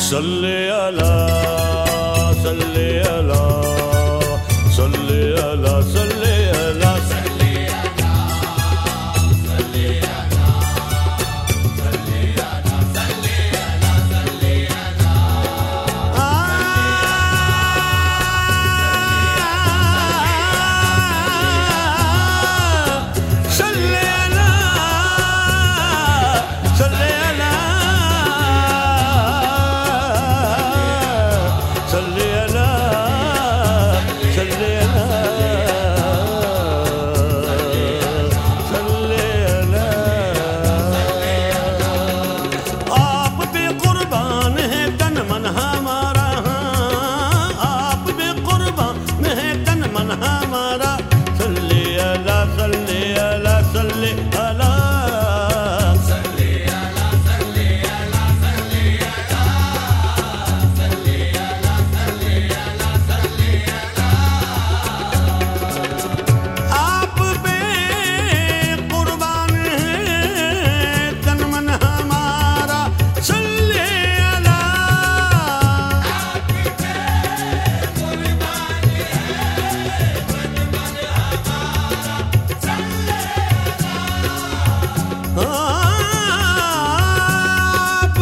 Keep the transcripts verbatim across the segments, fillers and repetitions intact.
सल्ले अला सल्ले अला सल्ले अला सल्ले अला सल्ले अला सल्ले अला सल्ले अला सल्ले अला सल्ले अला सल्ले अला सल्ले अला सल्ले अला सल्ले अला सल्ले अला। आप बेकुर्बान है तन मन हमारा, आप बेकुर्बान है तन मन हमारा। सल्ले अला सल्ले अला सल्ले अला सल्ले अला सल्ले अला सल्ले अला सल्ले अला सल्ले अला सल्ले अला। आप बेकुर्बान हैं तन मन हमारा। सल्ले अला आप बेकुर्बान हैं तन मन हमारा। सल्ले आप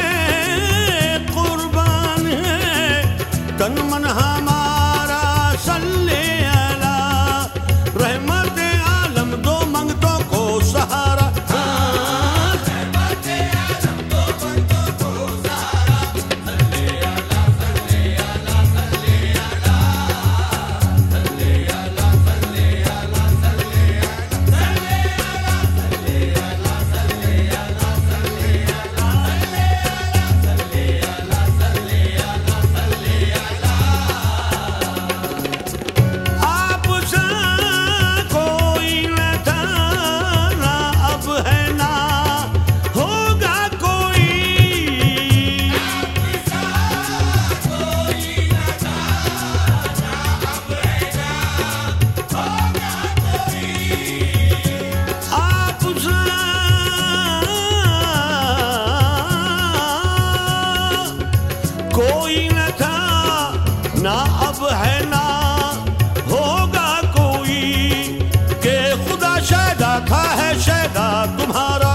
बेकुर्बान हैं तन मन हमारा। सल्ले अला रहमत आलम दो मंगतों को सहारा। रहमत आलम दो मंगतों को सहारा। सल्ले अला सल्ले अला सल्ले अला सल्ले अला सल्ले अला सल्ले अला सल्ले अला सल्ले अला सल्ले अला सल्ले अला सल्ले अला सल्ले अला। आप सा कोई न था ना अब है ना होगा कोई। आप सा कोई न था ना अब है ना होगा कोई। आप सा कोई न था ना अब है ना होगा कोई। के खुदा शैदा था है शैदा तुम्हारा।